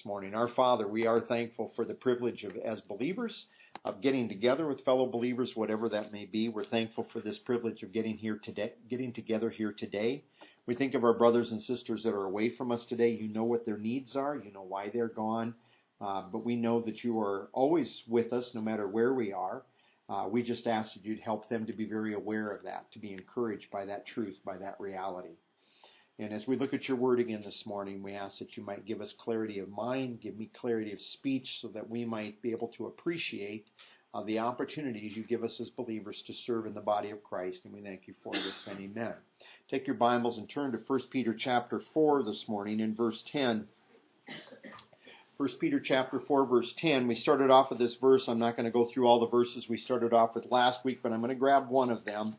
morning. Our Father, we are thankful for the privilege of, as believers, of getting together with fellow believers, whatever that may be. We're thankful for this privilege of getting together here today. We think of our brothers and sisters that are away from us today. You know what their needs are. You know why they're gone. But we know that you are always with us, no matter where we are. We just ask that you'd help them to be very aware of that, to be encouraged by that truth, by that reality. And as we look at your word again this morning, we ask that you might give us clarity of mind, give me clarity of speech, so that we might be able to appreciate the opportunities you give us as believers to serve in the body of Christ. And we thank you for this, and amen. Take your Bibles and turn to 1 Peter chapter 4 this morning in verse 10. 1 Peter chapter 4, verse 10. We started off with this verse. I'm not going to go through all the verses we started off with last week, but I'm going to grab one of them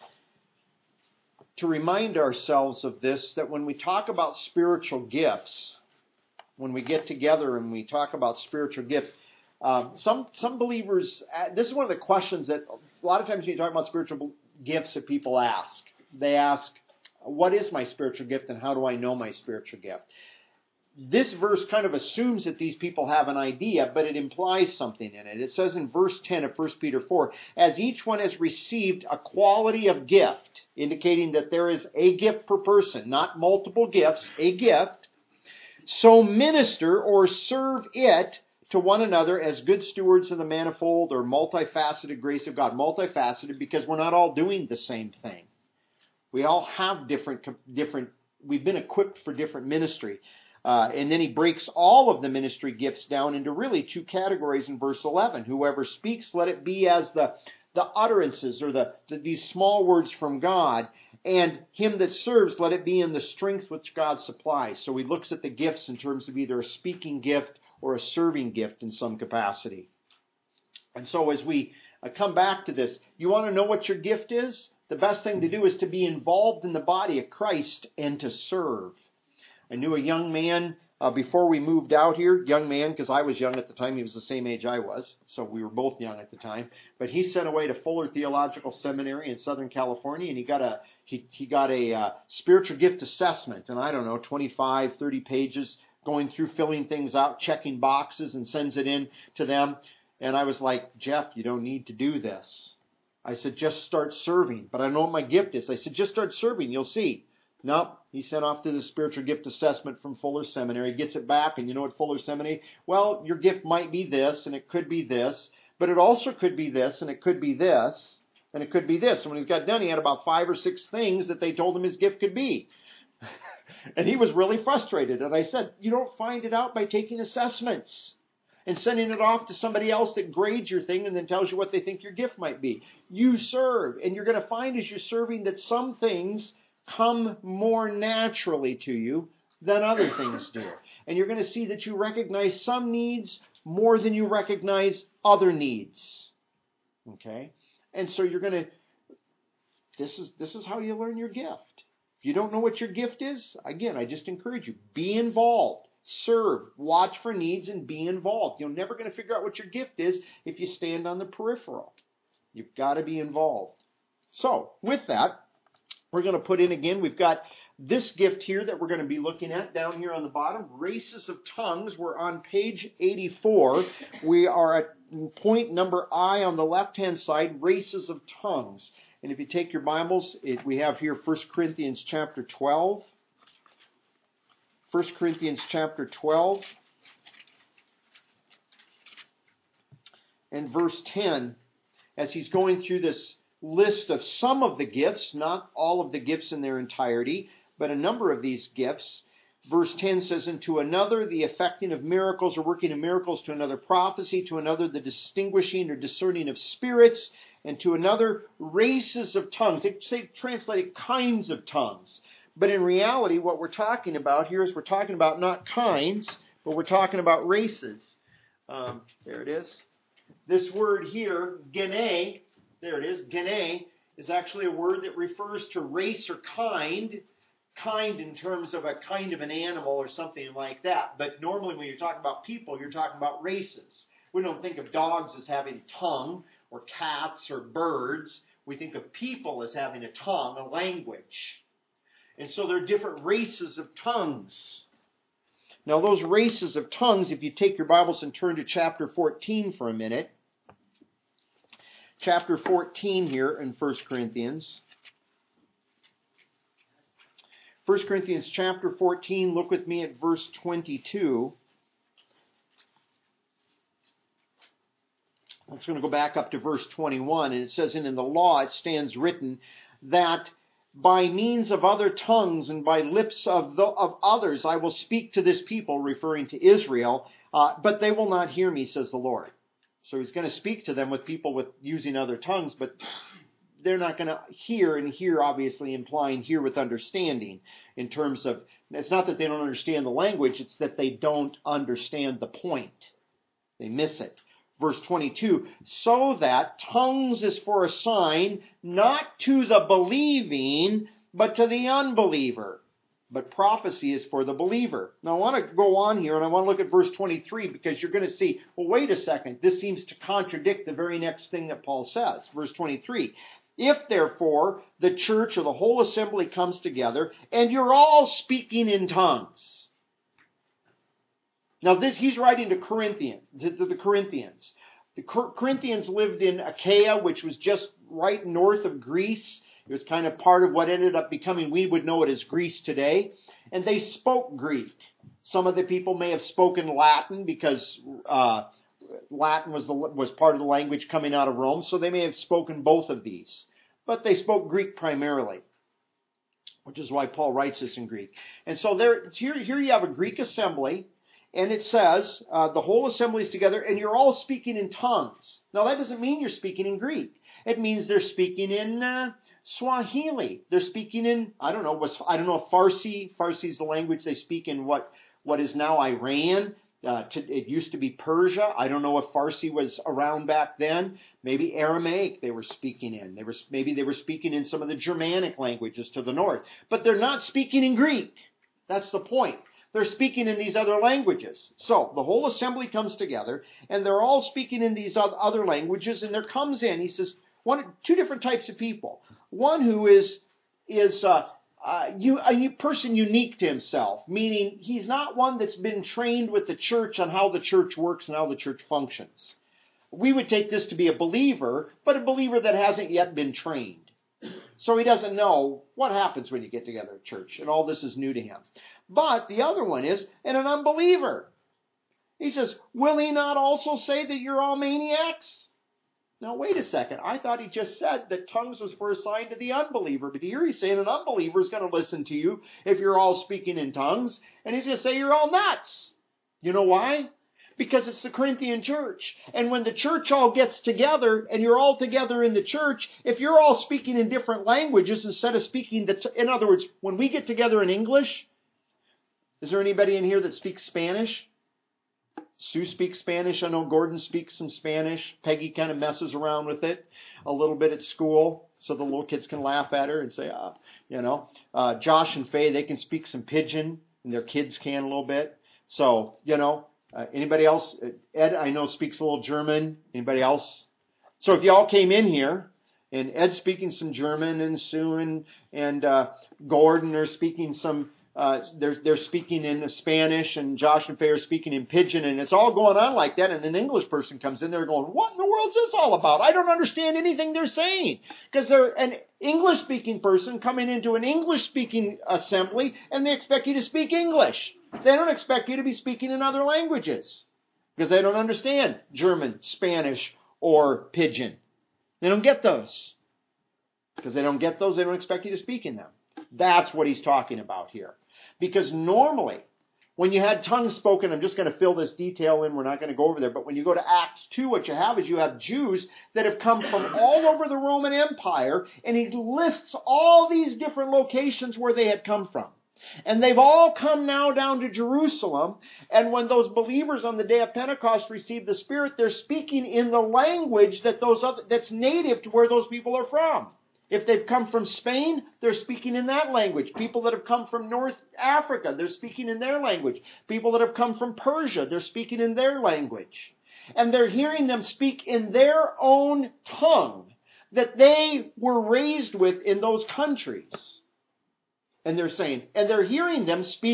to remind ourselves of this, that when we talk about spiritual gifts, when we get together and we talk about spiritual gifts, some believers, this is one of the questions that a lot of times when you talk about spiritual gifts that people ask. They ask, what is my spiritual gift and how do I know my spiritual gift? This verse kind of assumes that these people have an idea, but it implies something in it. It says in verse 10 of 1 Peter 4, as each one has received a quality of gift, indicating that there is a gift per person, not multiple gifts, a gift, so minister or serve it to one another as good stewards of the manifold or multifaceted grace of God. Multifaceted because we're not all doing the same thing. We all have different, we've been equipped for different ministry. And then he breaks all of the ministry gifts down into really two categories in verse 11. Whoever speaks, let it be as the utterances or these small words from God. And him that serves, let it be in the strength which God supplies. So he looks at the gifts in terms of either a speaking gift or a serving gift in some capacity. And so as we come back to this, you want to know what your gift is? The best thing to do is to be involved in the body of Christ and to serve. I knew a young man before we moved out here, young man because I was young at the time. He was the same age I was, so we were both young at the time. But he sent away to Fuller Theological Seminary in Southern California, and he got a spiritual gift assessment, and I don't know, 25, 30 pages, going through, filling things out, checking boxes, and sends it in to them. And I was like, Jeff, you don't need to do this. I said, just start serving. But I know what my gift is. I said, just start serving, you'll see. No, he sent off to the spiritual gift assessment from Fuller Seminary, gets it back, and you know what Fuller Seminary? Well, your gift might be this, and it could be this, but it also could be this, and it could be this, and it could be this. And when he got done, he had about 5 or 6 things that they told him his gift could be. And he was really frustrated. And I said, you don't find it out by taking assessments and sending it off to somebody else that grades your thing and then tells you what they think your gift might be. You serve, and you're going to find as you're serving that some things come more naturally to you than other things do. And you're going to see that you recognize some needs more than you recognize other needs. Okay? And so you're going to, this is how you learn your gift. If you don't know what your gift is, again, I just encourage you, be involved. Serve, watch for needs, and be involved. You're never going to figure out what your gift is if you stand on the peripheral. You've got to be involved. So, with that, we're going to put in again, we've got this gift here that we're going to be looking at down here on the bottom, Races of Tongues. We're on page 84. We are at point number I on the left-hand side, Races of Tongues. And if you take your Bibles, we have here 1 Corinthians chapter 12. 1 Corinthians chapter 12 and verse 10, as he's going through this list of some of the gifts, not all of the gifts in their entirety, but a number of these gifts. Verse 10 says, and to another the effecting of miracles or working of miracles, to another prophecy, to another the distinguishing or discerning of spirits, and to another races of tongues. They say translated kinds of tongues. But in reality, what we're talking about here is we're talking about not kinds, but we're talking about races. There it is. This word here, gene, there it is, gene, is actually a word that refers to race or kind in terms of a kind of an animal or something like that. But normally when you're talking about people, you're talking about races. We don't think of dogs as having tongue or cats or birds. We think of people as having a tongue, a language. And so there are different races of tongues. Now those races of tongues, if you take your Bibles and turn to chapter 14 for a minute. Chapter 14 here in 1 Corinthians. 1 Corinthians chapter 14, look with me at verse 22. I'm just going to go back up to verse 21, and it says, "And in the law it stands written that by means of other tongues and by lips of others I will speak to this people," referring to Israel, "but they will not hear me, says the Lord." So he's going to speak to them with people with using other tongues, but they're not going to hear, and hear obviously implying hear with understanding, in terms of, it's not that they don't understand the language, it's that they don't understand the point. They miss it. Verse 22, "So that tongues is for a sign, not to the believing, but to the unbeliever. But prophecy is for the believer." Now I want to go on here, and I want to look at verse 23, because you're going to see, well, wait a second, this seems to contradict the very next thing that Paul says. Verse 23, "If therefore the church or the whole assembly comes together, and you're all speaking in tongues." Now he's writing to the Corinthians. The Corinthians lived in Achaia, which was just right north of Greece. It was kind of part of what ended up becoming, we would know it as Greece today. And they spoke Greek. Some of the people may have spoken Latin, because Latin was part of the language coming out of Rome, so they may have spoken both of these. But they spoke Greek primarily, which is why Paul writes this in Greek. And so here you have a Greek assembly. And it says, the whole assembly is together, and you're all speaking in tongues. Now that doesn't mean you're speaking in Greek. It means they're speaking in Swahili. They're speaking in, I don't know if Farsi. Farsi is the language they speak in what is now Iran. It used to be Persia. I don't know if Farsi was around back then. Maybe Aramaic they were speaking in. Maybe they were speaking in some of the Germanic languages to the north. But they're not speaking in Greek. That's the point. They're speaking in these other languages. So the whole assembly comes together, and they're all speaking in these other languages. And there comes in, he says, two different types of people. One who is a person unique to himself, meaning he's not one that's been trained with the church on how the church works and how the church functions. We would take this to be a believer, but a believer that hasn't yet been trained. So he doesn't know what happens when you get together at church, and all this is new to him. But the other one is an unbeliever. He says, "Will he not also say that you're all maniacs?" Now wait a second. I thought he just said that tongues was for a sign to the unbeliever. But here he's saying an unbeliever is going to listen to you if you're all speaking in tongues. And he's going to say you're all nuts. You know why? Because it's the Corinthian church. And when the church all gets together, and you're all together in the church, if you're all speaking in different languages instead of speaking, in other words, when we get together in English, is there anybody in here that speaks Spanish? Sue speaks Spanish. I know Gordon speaks some Spanish. Peggy kind of messes around with it a little bit at school, so the little kids can laugh at her and say, Josh and Faye, they can speak some Pidgin, and their kids can a little bit. So, anybody else? Ed, I know, speaks a little German. Anybody else? So if you all came in here, and Ed's speaking some German, and Sue and Gordon are speaking some, they're speaking in Spanish, and Josh and Faye are speaking in Pidgin, and it's all going on like that, and an English person comes in, they're going, "What in the world is this all about? I don't understand anything they're saying." Because they're an English-speaking person coming into an English-speaking assembly, and they expect you to speak English. They don't expect you to be speaking in other languages, because they don't understand German, Spanish, or Pidgin. They don't get those. Because they don't get those, they don't expect you to speak in them. That's what he's talking about here. Because normally, when you had tongues spoken, I'm just going to fill this detail in, we're not going to go over there, but when you go to Acts 2, what you have is you have Jews that have come from all over the Roman Empire, and he lists all these different locations where they had come from. And they've all come now down to Jerusalem, and when those believers on the day of Pentecost receive the Spirit, they're speaking in the language that's native to where those people are from. If they've come from Spain, they're speaking in that language. People that have come from North Africa, they're speaking in their language. People that have come from Persia, they're speaking in their language. And they're hearing them speak in their own tongue that they were raised with in those countries. And they're saying, and they're hearing them speak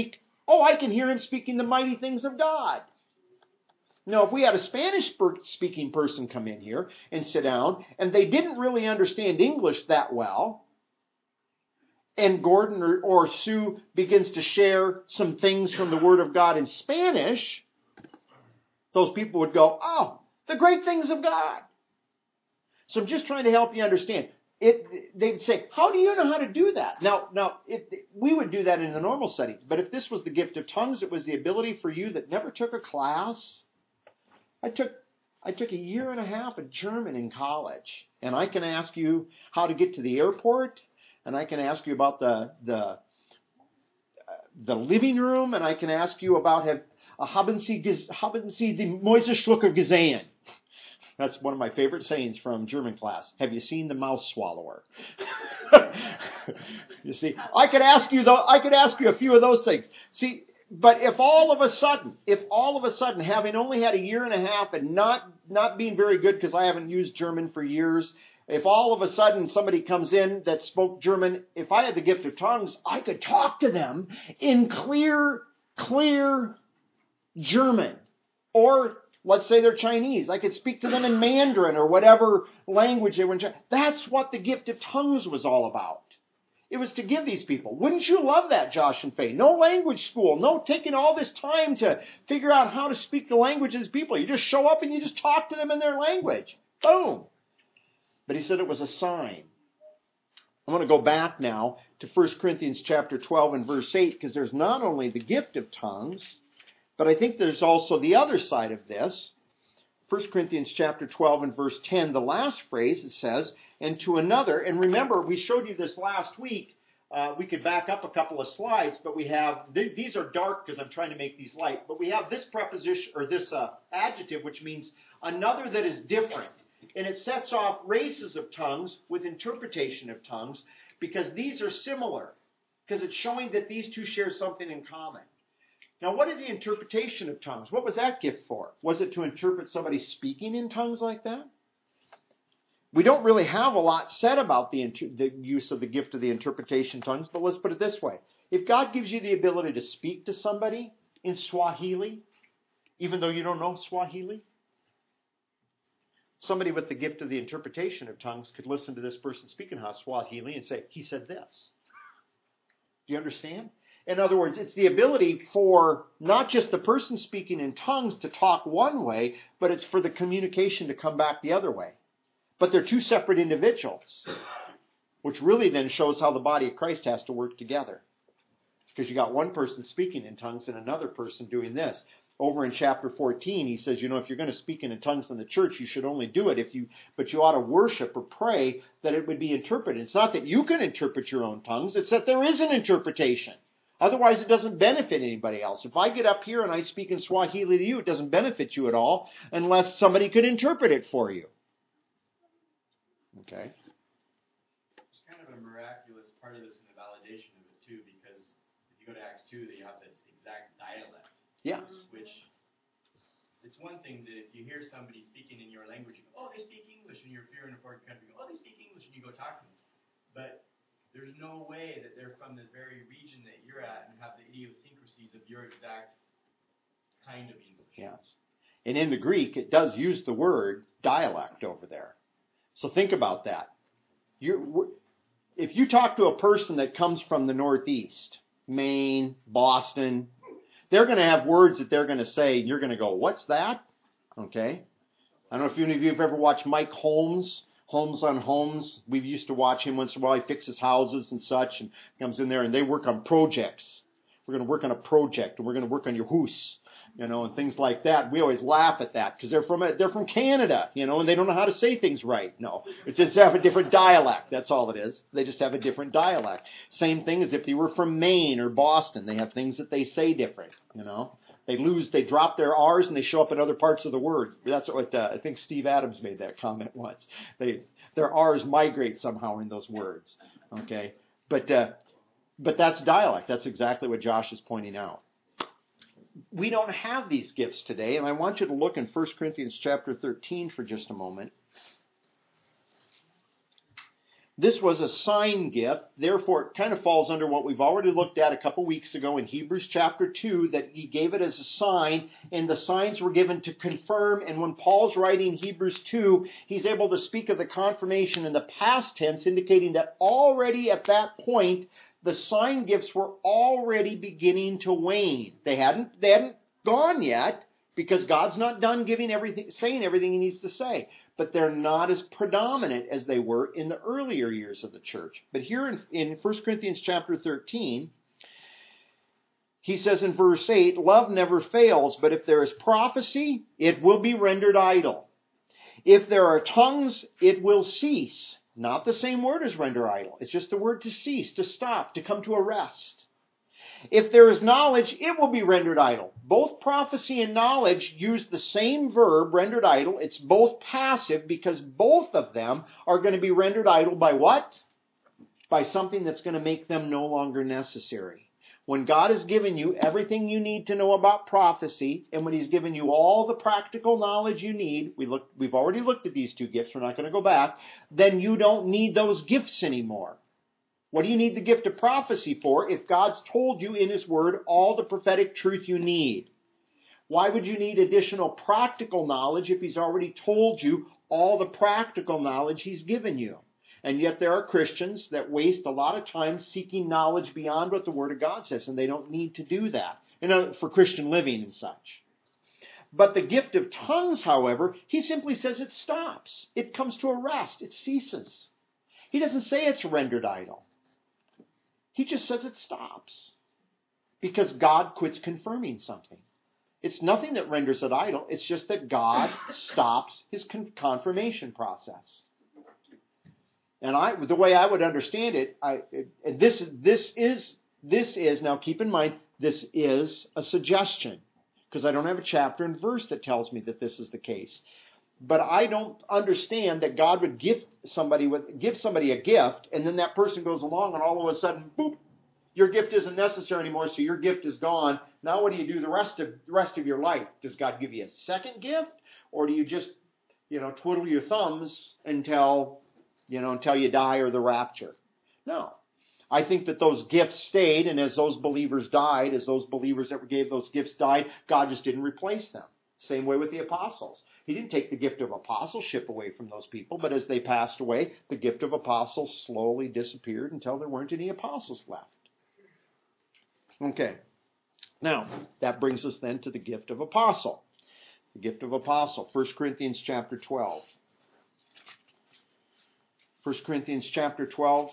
Oh, I can hear him speaking the mighty things of God. Now, if we had a Spanish-speaking person come in here and sit down, and they didn't really understand English that well, and Gordon or Sue begins to share some things from the Word of God in Spanish, those people would go, oh, the great things of God. So I'm just trying to help you understand. They'd say, how do you know how to do that? Now, we would do that in a normal setting. But if this was the gift of tongues, it was the ability for you that never took a class. I took a year and a half of German in college, and I can ask you how to get to the airport, and I can ask you about the living room, and I can ask you about haben Sie die Mäuseschlucker gesehen? That's one of my favorite sayings from German class. Have you seen the mouse swallower? You see, I could ask you a few of those things. See, but if all of a sudden, having only had a year and a half and not being very good because I haven't used German for years, if all of a sudden somebody comes in that spoke German, if I had the gift of tongues, I could talk to them in clear German. Or let's say they're Chinese. I could speak to them in Mandarin or whatever language they were in. That's what the gift of tongues was all about. It was to give these people. Wouldn't you love that, Josh and Faye? No language school. No taking all this time to figure out how to speak the language of these people. You just show up and you just talk to them in their language. Boom. But he said it was a sign. I'm going to go back now to 1 Corinthians chapter 12 and verse 8, because there's not only the gift of tongues, but I think there's also the other side of this. 1 Corinthians chapter 12 and verse 10, the last phrase, it says, and to another, and remember, we showed you this last week. We could back up a couple of slides, but we have, these are dark because I'm trying to make these light, but we have this preposition, or this adjective, which means another that is different. And it sets off races of tongues with interpretation of tongues, because these are similar, because it's showing that these two share something in common. Now, what is the interpretation of tongues? What was that gift for? Was it to interpret somebody speaking in tongues like that? We don't really have a lot said about the use of the gift of the interpretation tongues, but let's put it this way. If God gives you the ability to speak to somebody in Swahili, even though you don't know Swahili, somebody with the gift of the interpretation of tongues could listen to this person speaking Swahili and say, he said this. Do you understand? In other words, it's the ability for not just the person speaking in tongues to talk one way, but it's for the communication to come back the other way. But they're two separate individuals, which really then shows how the body of Christ has to work together. It's because you got one person speaking in tongues and another person doing this. Over in chapter 14, he says, if you're going to speak in tongues in the church, you should only do it but you ought to worship or pray that it would be interpreted. It's not that you can interpret your own tongues, it's that there is an interpretation. Otherwise, it doesn't benefit anybody else. If I get up here and I speak in Swahili to you, it doesn't benefit you at all unless somebody could interpret it for you. Okay? There's kind of a miraculous part of this in the validation of it, too, because if you go to Acts 2, you have the exact dialect. Yes. Which, it's one thing that if you hear somebody speaking in your language, you go, oh, they speak English, and you're in a foreign country, you go, oh, they speak English, and you go talk to them. But there's no way that they're from the very region that you're at and have the idiosyncrasies of your exact kind of English. Yes. And in the Greek, it does use the word dialect over there. So think about that. If you talk to a person that comes from the Northeast, Maine, Boston, they're going to have words that they're going to say, and you're going to go, what's that? Okay. I don't know if any of you have ever watched Mike Holmes, Homes on Homes. We used to watch him once in a while. He fixes houses and such, and comes in there, and they work on projects. We're going to work on a project, and we're going to work on your house, and things like that. We always laugh at that because they're from Canada, and they don't know how to say things right. No, it's just have a different dialect. That's all it is. They just have a different dialect. Same thing as if they were from Maine or Boston. They have things that they say different, They drop their R's and they show up in other parts of the word. That's what I think Steve Adams made that comment once. Their R's migrate somehow in those words. Okay, but that's dialect. That's exactly what Josh is pointing out. We don't have these gifts today, and I want you to look in 1 Corinthians chapter 13 for just a moment. This was a sign gift. Therefore, it kind of falls under what we've already looked at a couple weeks ago in Hebrews chapter 2, that he gave it as a sign, and the signs were given to confirm. And when Paul's writing Hebrews 2, he's able to speak of the confirmation in the past tense, indicating that already at that point, the sign gifts were already beginning to wane. They hadn't gone yet, because God's not done saying everything he needs to say. But they're not as predominant as they were in the earlier years of the church. But here in 1 Corinthians chapter 13, he says in verse 8, love never fails, but if there is prophecy, it will be rendered idle. If there are tongues, it will cease. Not the same word as render idle. It's just the word to cease, to stop, to come to a rest. If there is knowledge, it will be rendered idle. Both prophecy and knowledge use the same verb, rendered idle. It's both passive, because both of them are going to be rendered idle by what? By something that's going to make them no longer necessary. When God has given you everything you need to know about prophecy, and when he's given you all the practical knowledge you need, we've already looked at these two gifts, we're not going to go back, then you don't need those gifts anymore. What do you need the gift of prophecy for if God's told you in his word all the prophetic truth you need? Why would you need additional practical knowledge if he's already told you all the practical knowledge he's given you? And yet there are Christians that waste a lot of time seeking knowledge beyond what the Word of God says, and they don't need to do that for Christian living and such. But the gift of tongues, however, he simply says it stops. It comes to a rest. It ceases. He doesn't say it's rendered idle. He just says it stops because God quits confirming something. It's nothing that renders it idle. It's just that God stops his confirmation process. And the way I would understand it, this is now keep in mind, this is a suggestion, because I don't have a chapter and verse that tells me that this is the case. But I don't understand that God would give somebody a gift, and then that person goes along, and all of a sudden, boop, your gift isn't necessary anymore, so your gift is gone. Now what do you do the rest of your life? Does God give you a second gift, or do you just, twiddle your thumbs until you die or the rapture? No. I think that those gifts stayed, and as those believers died, as those believers that gave those gifts died, God just didn't replace them. Same way with the apostles. He didn't take the gift of apostleship away from those people, but as they passed away, the gift of apostles slowly disappeared until there weren't any apostles left. Okay. Now, that brings us then to the gift of apostle. The gift of apostle, 1 Corinthians chapter 12. 1 Corinthians chapter 12,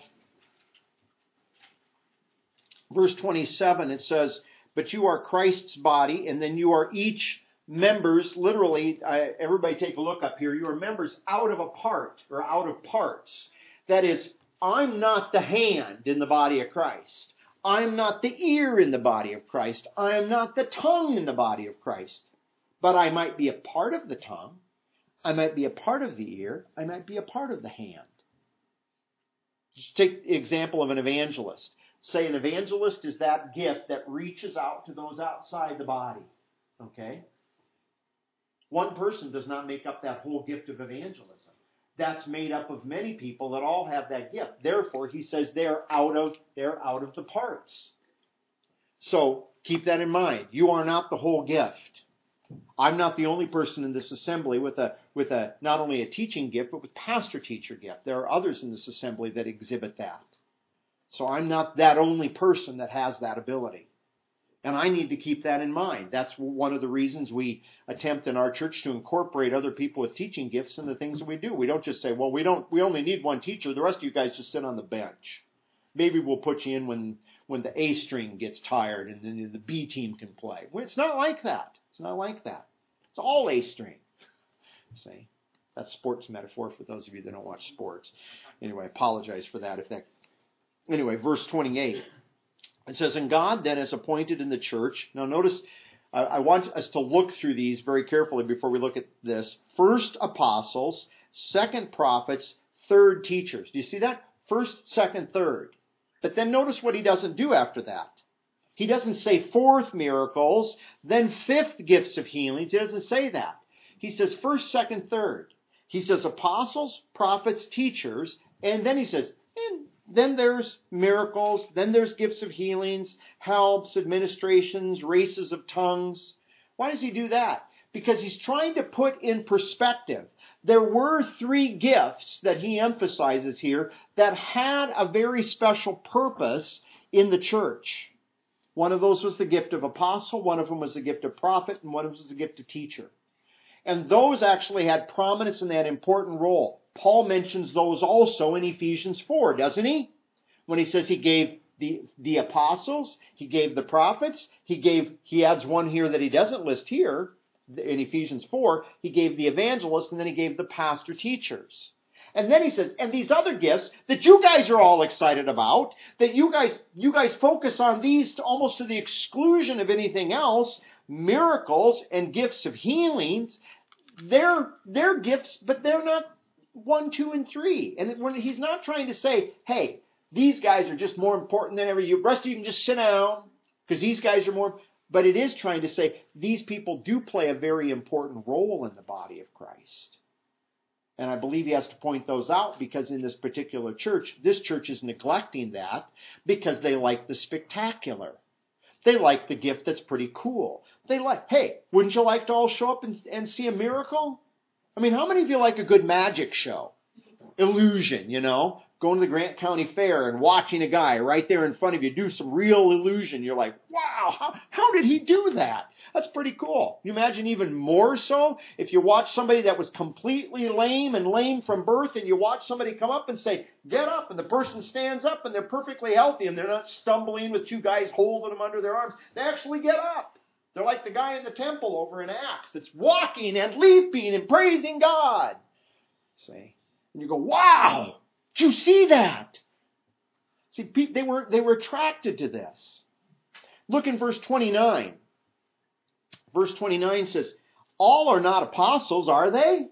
verse 27, it says, but you are Christ's body, and then you are each members, literally, everybody take a look up here, you are members out of a part, or out of parts. That is, I'm not the hand in the body of Christ. I'm not the ear in the body of Christ. I am not the tongue in the body of Christ. But I might be a part of the tongue. I might be a part of the ear. I might be a part of the hand. Just take the example of an evangelist. Say an evangelist is that gift that reaches out to those outside the body. Okay? One person does not make up that whole gift of evangelism. That's made up of many people that all have that gift. Therefore, he says they're out of the parts. So keep that in mind. You are not the whole gift. I'm not the only person in this assembly with a not only a teaching gift, but with pastor-teacher gift. There are others in this assembly that exhibit that. So I'm not that only person that has that ability. And I need to keep that in mind. That's one of the reasons we attempt in our church to incorporate other people with teaching gifts in the things that we do. We don't just say, well, we only need one teacher. The rest of you guys just sit on the bench. Maybe we'll put you in when the A string gets tired and then the B team can play. Well, it's not like that. It's not like that. It's all A string. See? That's sports metaphor for those of you that don't watch sports. Anyway, I apologize for that. Anyway, verse 28. It says, and God then has appointed in the church. Now notice, I want us to look through these very carefully before we look at this. First apostles, second prophets, third teachers. Do you see that? First, second, third. But then notice what he doesn't do after that. He doesn't say fourth miracles, then fifth gifts of healings. He doesn't say that. He says first, second, third. He says apostles, prophets, teachers, And then he says, and then there's miracles, then there's gifts of healings, helps, administrations, races of tongues. Why does he do that? Because he's trying to put in perspective. There were 3 gifts that he emphasizes here that had a very special purpose in the church. One of those was the gift of apostle, one of them was the gift of prophet, and one of them was the gift of teacher. And those actually had prominence in that important role. Paul mentions those also in Ephesians 4, doesn't he? When he says he gave the apostles, he gave the prophets, he adds one here that he doesn't list here in Ephesians 4, he gave the evangelists, and then he gave the pastor teachers. And then he says, and these other gifts that you guys are all excited about, that you guys focus on these almost to the exclusion of anything else, miracles and gifts of healings, they're gifts, but they're not 1, 2, and 3. And when he's not trying to say, hey, these guys are just more important than ever. The rest of you can just sit down because these guys are more. But it is trying to say these people do play a very important role in the body of Christ. And I believe he has to point those out because in this particular church, this church is neglecting that because they like the spectacular. They like the gift that's pretty cool. They like, hey, wouldn't you like to all show up and see a miracle? I mean, how many of you like a good magic show? Illusion, going to the Grant County Fair and watching a guy right there in front of you do some real illusion. You're like, wow, how did he do that? That's pretty cool. You imagine even more so if you watch somebody that was completely lame and lame from birth and you watch somebody come up and say, get up, and the person stands up and they're perfectly healthy and they're not stumbling with 2 guys holding them under their arms. They actually get up. They're like the guy in the temple over in Acts that's walking and leaping and praising God. See? And you go, wow! Did you see that? See, they were attracted to this. Look in verse 29. Verse 29 says, all are not apostles, are they?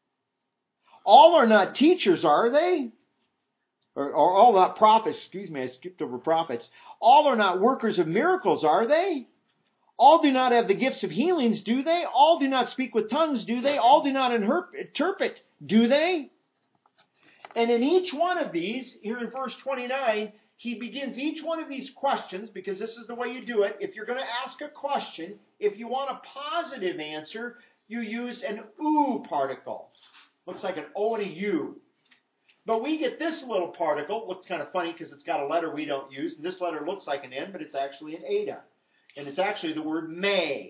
All are not teachers, are they? Or all not prophets, excuse me, I skipped over prophets. All are not workers of miracles, are they? All do not have the gifts of healings, do they? All do not speak with tongues, do they? All do not interpret, do they? And in each one of these, here in verse 29, he begins each one of these questions, because this is the way you do it. If you're going to ask a question, if you want a positive answer, you use an oo particle. Looks like an O and a U. But we get this little particle. Looks kind of funny because it's got a letter we don't use. And this letter looks like an N, but it's actually an eta. And it's actually the word may.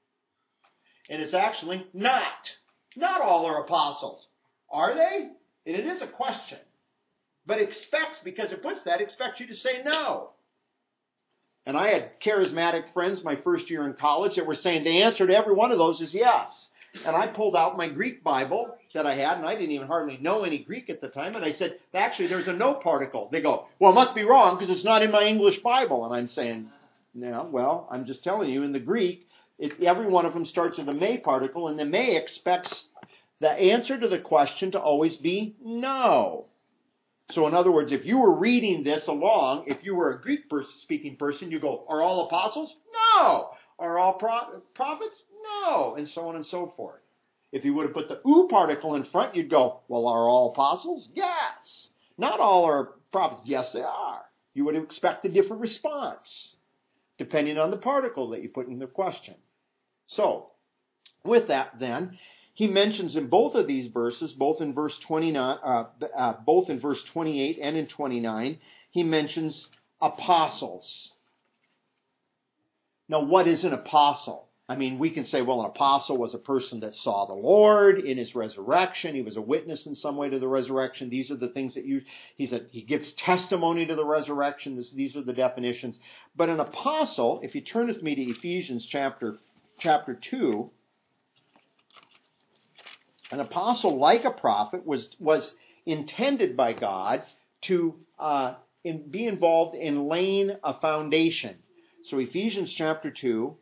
And it's actually not. Not all are apostles. Are they? And it is a question. But expects, because it puts that, expects you to say no. And I had charismatic friends my first year in college that were saying the answer to every one of those is yes. And I pulled out my Greek Bible that I had, and I didn't even hardly know any Greek at the time, and I said, actually, there's a no particle. They go, well, it must be wrong because it's not in my English Bible. And I'm saying, no, well, I'm just telling you, in the Greek, every one of them starts with a may particle, and the may expects the answer to the question to always be no. So in other words, if you were reading this along, if you were a Greek-speaking person, you go, are all apostles? No. Are all prophets? No. And so on and so forth. If you would have put the oo particle in front, you'd go, well, are all apostles? Yes. Not all are prophets. Yes, they are. You would expect a different response, depending on the particle that you put in the question. So, with that then, he mentions in both of these verses, both in verse 29, both in verse 28 and in 29, he mentions apostles. Now, what is an apostle? I mean, we can say, well, an apostle was a person that saw the Lord in his resurrection. He was a witness in some way to the resurrection. These are the things that he gives testimony to the resurrection. These are the definitions. But an apostle, if you turn with me to Ephesians chapter 2, an apostle, like a prophet, was intended by God to be involved in laying a foundation. So Ephesians chapter 2,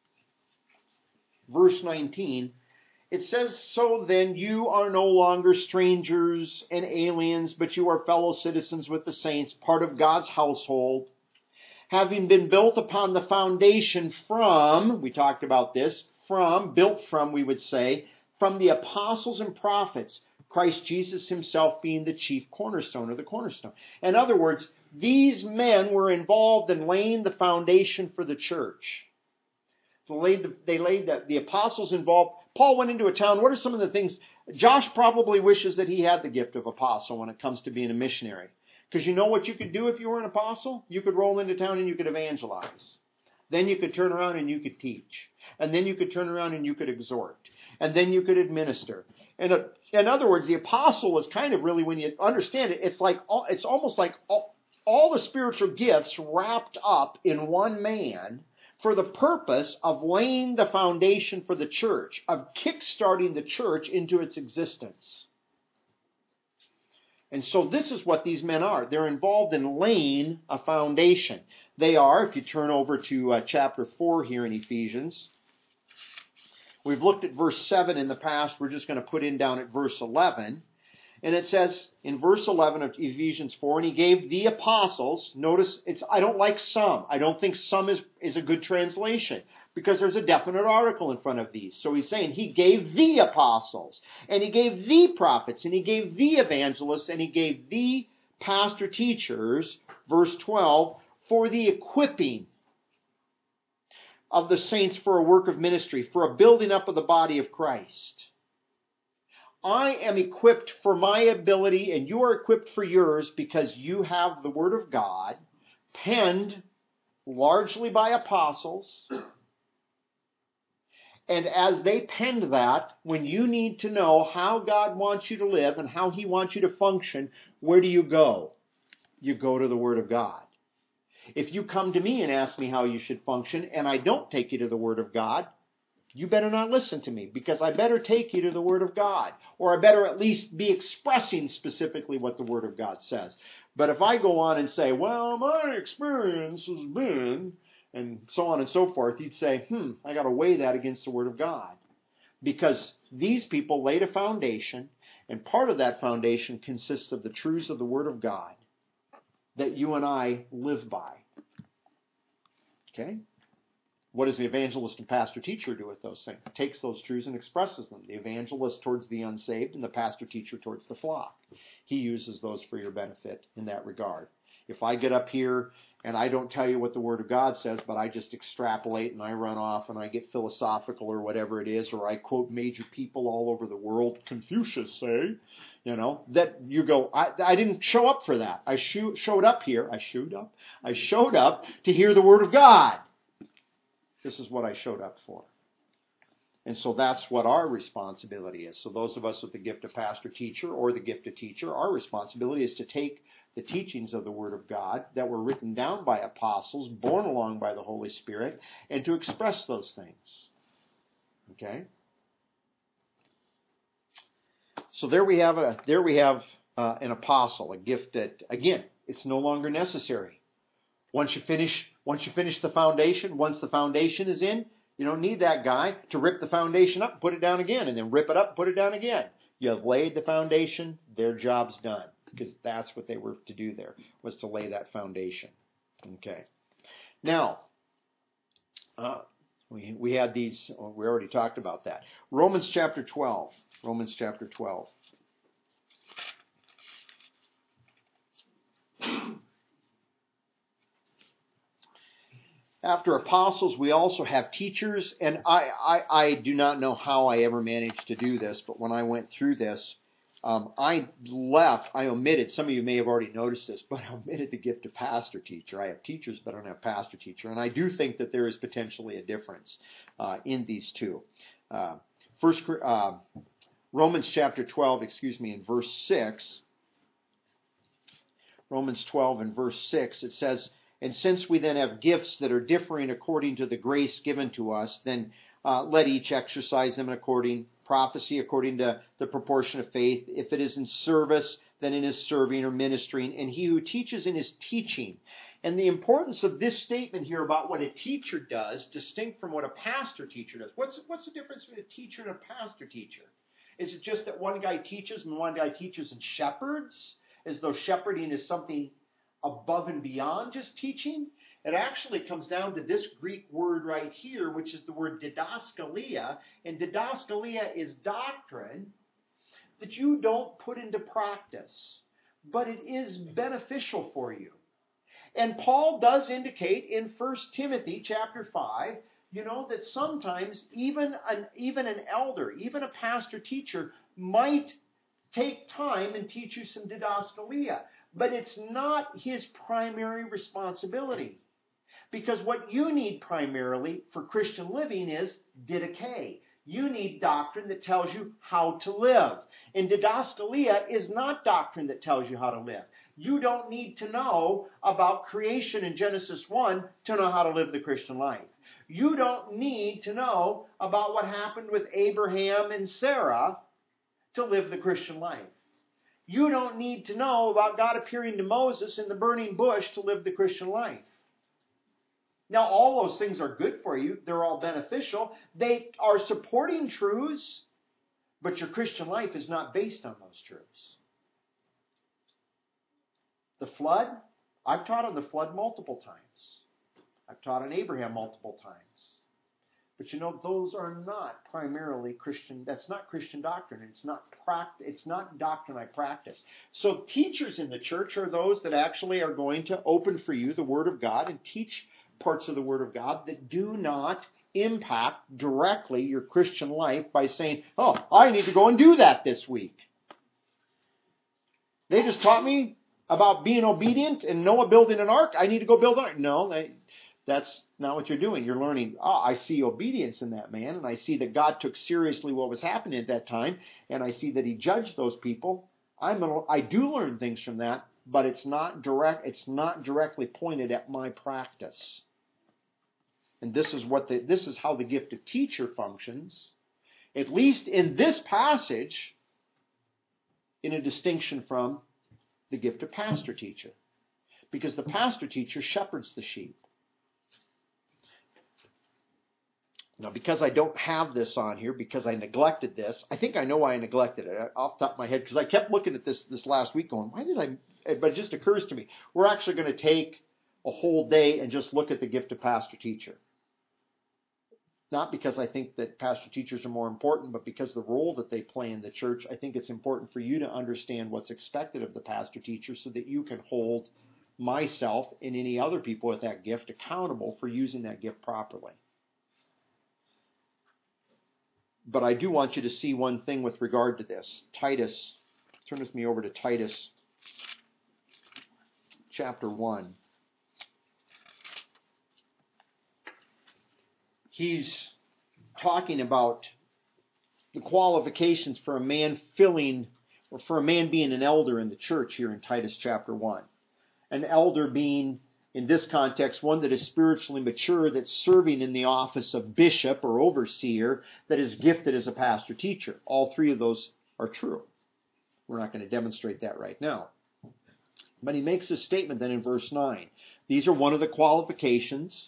verse 19, it says, so then you are no longer strangers and aliens, but you are fellow citizens with the saints, part of God's household, having been built upon the foundation from, we talked about this, built from, we would say, from the apostles and prophets, Christ Jesus himself being the chief cornerstone or the cornerstone. In other words, these men were involved in laying the foundation for the church. So the apostles involved. Paul went into a town. What are some of the things? Josh probably wishes that he had the gift of apostle when it comes to being a missionary. Because you know what you could do if you were an apostle? You could roll into town and you could evangelize. Then you could turn around and you could teach. And then you could turn around and you could exhort. And then you could administer. And in other words, the apostle is kind of really, when you understand it, it's almost like all the spiritual gifts wrapped up in one man for the purpose of laying the foundation for the church, of kickstarting the church into its existence. And so this is what these men are. They're involved in laying a foundation. They are, if you turn over to chapter 4 here in Ephesians, we've looked at verse 7 in the past. We're just going to put in down at verse 11. And it says in verse 11 of Ephesians 4, and he gave the apostles, notice, I don't like some. I don't think some is a good translation because there's a definite article in front of these. So he's saying he gave the apostles, and he gave the prophets, and he gave the evangelists, and he gave the pastor teachers, verse 12, for the equipping of the saints for a work of ministry, for a building up of the body of Christ. I am equipped for my ability, and you are equipped for yours because you have the Word of God, penned largely by apostles. And as they penned that, when you need to know how God wants you to live and how He wants you to function, where do you go? You go to the Word of God. If you come to me and ask me how you should function, and I don't take you to the Word of God, you better not listen to me, because I better take you to the Word of God. Or I better at least be expressing specifically what the Word of God says. But if I go on and say, well, my experience has been, and so on and so forth, you'd say, I got to weigh that against the Word of God. Because these people laid a foundation, and part of that foundation consists of the truths of the Word of God that you and I live by. Okay? What does the evangelist and pastor teacher do with those things? Takes those truths and expresses them. The evangelist towards the unsaved and the pastor teacher towards the flock. He uses those for your benefit in that regard. If I get up here and I don't tell you what the Word of God says, but I just extrapolate and I run off and I get philosophical or whatever it is, or I quote major people all over the world, Confucius say, that you go, I didn't show up for that. I showed up here. I showed up to hear the Word of God. This is what I showed up for. And so that's what our responsibility is. So those of us with the gift of pastor-teacher or the gift of teacher, our responsibility is to take the teachings of the Word of God that were written down by apostles, borne along by the Holy Spirit, and to express those things. Okay? So there we have an apostle, a gift that, again, it's no longer necessary. Once you finish the foundation, once the foundation is in, you don't need that guy to rip the foundation up and put it down again, and then rip it up and put it down again. You have laid the foundation, their job's done, because that's what they were to do there, was to lay that foundation. Okay. Now, we had these, we already talked about that. Romans chapter 12. After apostles, we also have teachers, and I do not know how I ever managed to do this, but when I went through this, I omitted, some of you may have already noticed this, but I omitted the gift of pastor-teacher. I have teachers, but I don't have pastor-teacher, and I do think that there is potentially a difference in these two. Romans chapter 12, in verse 6, Romans 12 and verse 6, it says, and since we then have gifts that are differing according to the grace given to us, then let each exercise them according, prophecy according to the proportion of faith. If it is in service, then in his serving or ministering, and he who teaches in his teaching. And the importance of this statement here about what a teacher does, distinct from what a pastor-teacher does. What's the difference between a teacher and a pastor-teacher? Is it just that one guy teaches and one guy teaches and shepherds, as though shepherding is something above and beyond just teaching? It actually comes down to this Greek word right here, which is the word didaskalia. And didaskalia is doctrine that you don't put into practice, but it is beneficial for you. And Paul does indicate in 1 Timothy chapter 5, that sometimes even an elder, even a pastor teacher might take time and teach you some didaskalia. But it's not his primary responsibility. Because what you need primarily for Christian living is didache. You need doctrine that tells you how to live. And didaskalia is not doctrine that tells you how to live. You don't need to know about creation in Genesis 1 to know how to live the Christian life. You don't need to know about what happened with Abraham and Sarah to live the Christian life. You don't need to know about God appearing to Moses in the burning bush to live the Christian life. Now, all those things are good for you. They're all beneficial. They are supporting truths, but your Christian life is not based on those truths. The flood, I've taught on the flood multiple times. I've taught on Abraham multiple times. But those are not primarily Christian. That's not Christian doctrine. It's not doctrine I practice. So teachers in the church are those that actually are going to open for you the Word of God and teach parts of the Word of God that do not impact directly your Christian life by saying, oh, I need to go and do that this week. They just taught me about being obedient and Noah building an ark. I need to go build an ark. No, that's not what you're doing. You're learning, I see obedience in that man, and I see that God took seriously what was happening at that time, and I see that he judged those people. I do learn things from that, but it's not directly pointed at my practice. And this is how the gift of teacher functions, at least in this passage, in a distinction from the gift of pastor teacher. Because the pastor teacher shepherds the sheep. Now, because I don't have this on here, because I neglected this, I think I know why I neglected it off the top of my head, because I kept looking at this last week going, why did I? But it just occurs to me, we're actually going to take a whole day and just look at the gift of pastor teacher. Not because I think that pastor teachers are more important, but because the role that they play in the church, I think it's important for you to understand what's expected of the pastor teacher so that you can hold myself and any other people with that gift accountable for using that gift properly. But I do want you to see one thing with regard to this. Titus, turn with me over to Titus chapter 1. He's talking about the qualifications for a man being an elder in the church here in Titus chapter 1. An elder being, in this context, one that is spiritually mature, that's serving in the office of bishop or overseer, that is gifted as a pastor teacher. All three of those are true. We're not going to demonstrate that right now. But he makes a statement then in verse 9. These are one of the qualifications.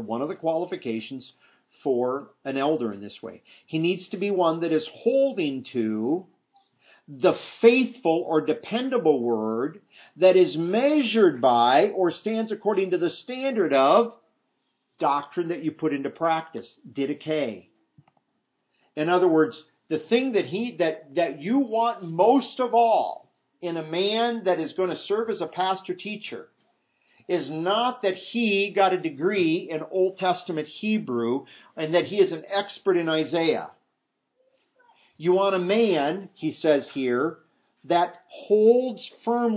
For an elder in this way. He needs to be one that is holding to the faithful or dependable word that is measured by or stands according to the standard of doctrine that you put into practice, didache. In other words, the thing that you want most of all in a man that is going to serve as a pastor teacher is not that he got a degree in Old Testament Hebrew and that he is an expert in Isaiah. You want a man, he says here, that holds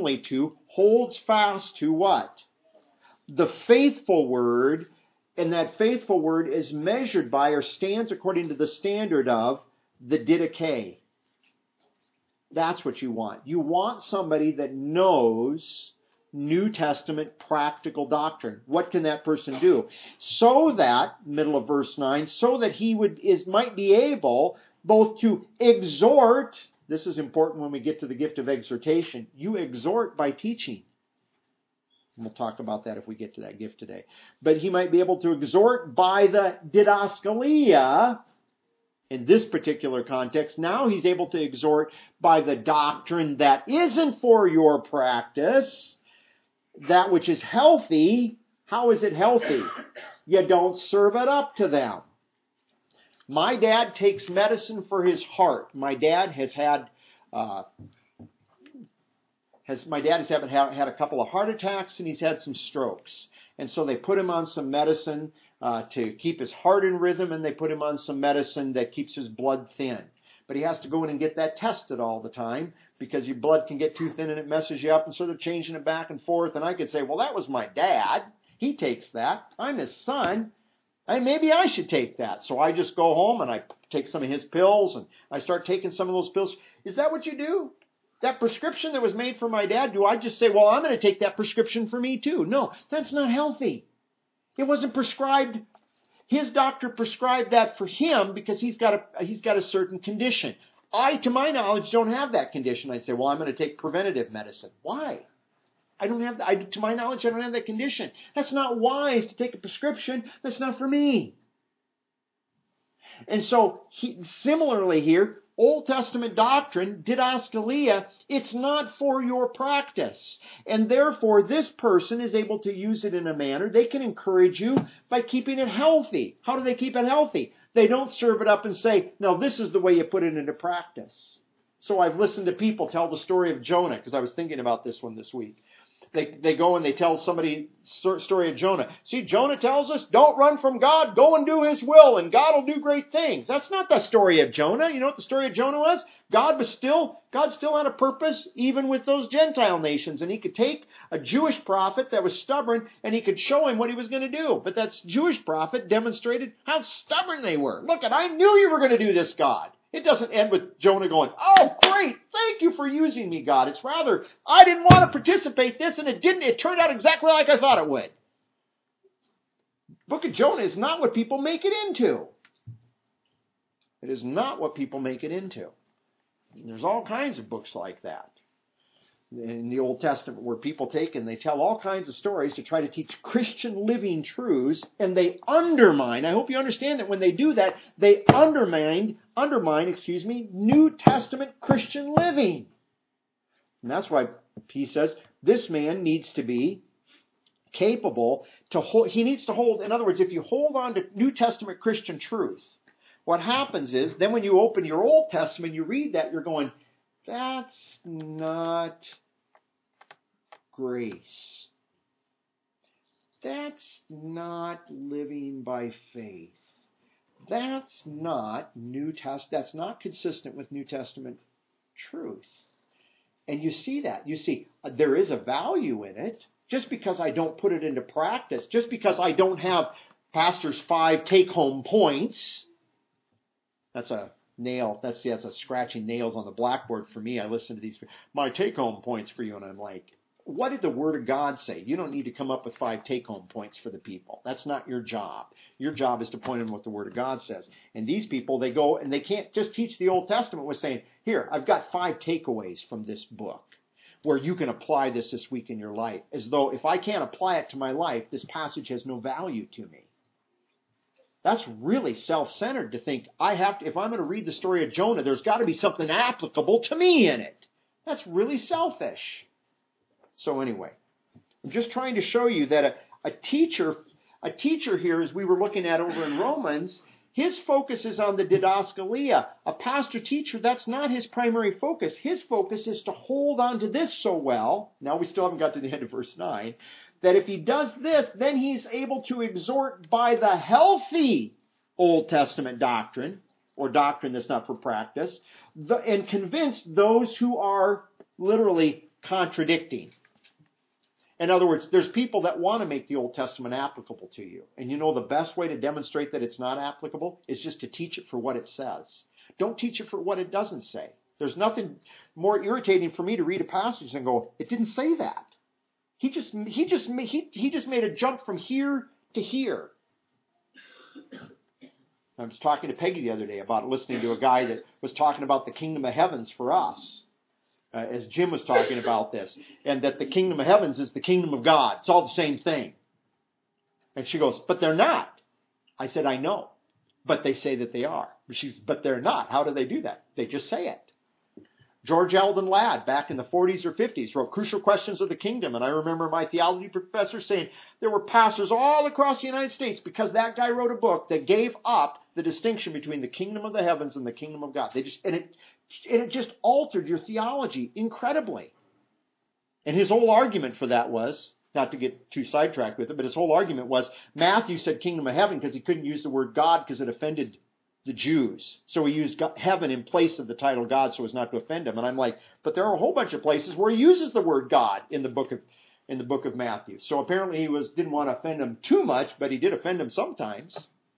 fast to what? The faithful word, and that faithful word is measured by or stands according to the standard of the didache. That's what you want. You want somebody that knows New Testament practical doctrine. What can that person do? So that, middle of verse 9, so that he might be able both to exhort, this is important when we get to the gift of exhortation, you exhort by teaching. And we'll talk about that if we get to that gift today. But he might be able to exhort by the didaskalia. In this particular context, now he's able to exhort by the doctrine that isn't for your practice, that which is healthy. How is it healthy? You don't serve it up to them. My dad takes medicine for his heart. My dad has had my dad has had a couple of heart attacks and he's had some strokes. And so they put him on some medicine to keep his heart in rhythm, and they put him on some medicine that keeps his blood thin. But he has to go in and get that tested all the time because your blood can get too thin and it messes you up, and so they're changing it back and forth. And I could say, well, that was my dad. He takes that. I'm his son. Maybe I should take that. So I just go home and I take some of his pills and I start taking some of those pills. Is that what you do? That prescription that was made for my dad, do I just say, well, I'm going to take that prescription for me too? No, that's not healthy. It wasn't prescribed. His doctor prescribed that for him because he's got a certain condition. I, to my knowledge, don't have that condition. I'd say, well, I'm going to take preventative medicine. Why? To my knowledge, I don't have that condition. That's not wise to take a prescription. That's not for me. And so, similarly here, Old Testament doctrine, didaskalia, it's not for your practice. And therefore, this person is able to use it in a manner. They can encourage you by keeping it healthy. How do they keep it healthy? They don't serve it up and say, no, this is the way you put it into practice. So I've listened to people tell the story of Jonah, because I was thinking about this one this week. They go and they tell somebody the story of Jonah. See, Jonah tells us, don't run from God, go and do His will, and God will do great things. That's not the story of Jonah. You know what the story of Jonah was? God still had a purpose, even with those Gentile nations, and He could take a Jewish prophet that was stubborn, and He could show him what He was going to do. But that Jewish prophet demonstrated how stubborn they were. Look, I knew you were going to do this, God. It doesn't end with Jonah going, oh, great, thank you for using me, God. It's rather, I didn't want to participate in this, and it didn't. It turned out exactly like I thought it would. Book of Jonah is not what people make it into. It is not what people make it into. And there's all kinds of books like that in the Old Testament where people take and they tell all kinds of stories to try to teach Christian living truths, and they undermine. I hope you understand that when they do that, they undermine, New Testament Christian living. And that's why he says this man needs to be capable to hold. He needs to hold. In other words, if you hold on to New Testament Christian truth, what happens is then when you open your Old Testament, you read that, you're going, that's not grace. That's not living by faith. That's not that's not consistent with New Testament truth. And you see that. You see, there is a value in it. Just because I don't put it into practice, just because I don't have Pastor's 5 take-home points, that's a nail. That's a scratching nails on the blackboard for me. I listen to these, my take-home points for you, and I'm like, what did the Word of God say? You don't need to come up with 5 take-home points for the people. That's not your job. Your job is to point them what the Word of God says. And these people, they go and they can't just teach the Old Testament with saying, here, I've got 5 takeaways from this book where you can apply this week in your life. As though if I can't apply it to my life, this passage has no value to me. That's really self-centered to think, if I'm going to read the story of Jonah, there's got to be something applicable to me in it. That's really selfish. So anyway, I'm just trying to show you that a teacher here, as we were looking at over in Romans, his focus is on the didaskalia. A pastor teacher, that's not his primary focus. His focus is to hold on to this so well, now we still haven't got to the end of verse 9, that if he does this, then he's able to exhort by the healthy Old Testament doctrine, or doctrine that's not for practice, and convince those who are literally contradicting. In other words, there's people that want to make the Old Testament applicable to you. And you know the best way to demonstrate that it's not applicable is just to teach it for what it says. Don't teach it for what it doesn't say. There's nothing more irritating for me to read a passage and go, it didn't say that. He just made a jump from here to here. I was talking to Peggy the other day about listening to a guy that was talking about the kingdom of heavens for us. As Jim was talking about this, and that the kingdom of heavens is the kingdom of God. It's all the same thing. And she goes, but they're not. I said, I know, but they say that they are. But they're not. How do they do that? They just say it. George Eldon Ladd, back in the 40s or 50s, wrote Crucial Questions of the Kingdom. And I remember my theology professor saying there were pastors all across the United States, because that guy wrote a book that gave up the distinction between the kingdom of the heavens and the kingdom of God. It just altered your theology incredibly. And his whole argument for that was, not to get too sidetracked with it, but his whole argument was Matthew said kingdom of heaven because he couldn't use the word God because it offended the Jews. So he used heaven in place of the title God so as not to offend them. And I'm like, but there are a whole bunch of places where he uses the word God in the book of Matthew. So apparently he didn't want to offend them too much, but he did offend them sometimes.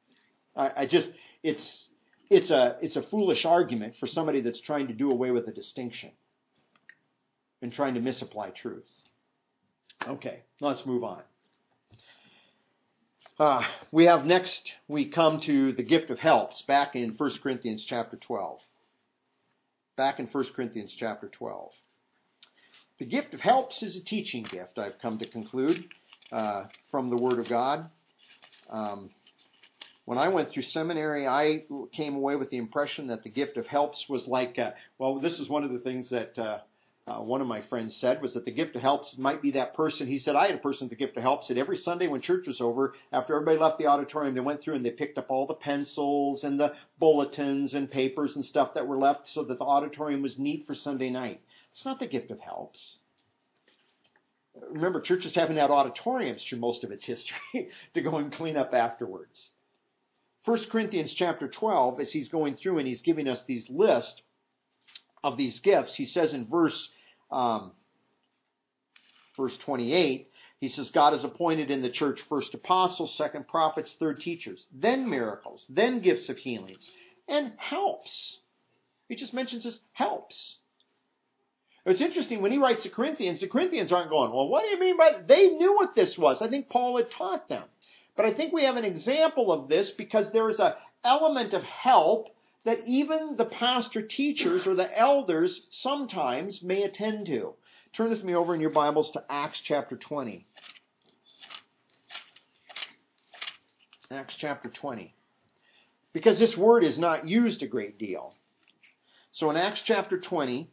It's a foolish argument for somebody that's trying to do away with a distinction and trying to misapply truth. Okay, let's move on. We come to the gift of helps back in 1 Corinthians chapter 12. Back in 1 Corinthians chapter 12. The gift of helps is a teaching gift, I've come to conclude, from the Word of God. When I went through seminary, I came away with the impression that the gift of helps was like, this is one of the things that one of my friends said, was that the gift of helps might be that person. He said, I had a person with the gift of helps that every Sunday when church was over, after everybody left the auditorium, they went through and they picked up all the pencils and the bulletins and papers and stuff that were left so that the auditorium was neat for Sunday night. It's not the gift of helps. Remember, churches haven't had auditoriums through most of its history to go and clean up afterwards. 1 Corinthians chapter 12, as he's going through and he's giving us these lists of these gifts, he says in verse 28, he says, God has appointed in the church first apostles, second prophets, third teachers, then miracles, then gifts of healings, and helps. He just mentions this, helps. It's interesting, when he writes the Corinthians aren't going, well, what do you mean by that? They knew what this was. I think Paul had taught them. But I think we have an example of this because there is an element of help that even the pastor teachers or the elders sometimes may attend to. Turn with me over in your Bibles to Acts chapter 20. Acts chapter 20. Because this word is not used a great deal. So in Acts chapter 20,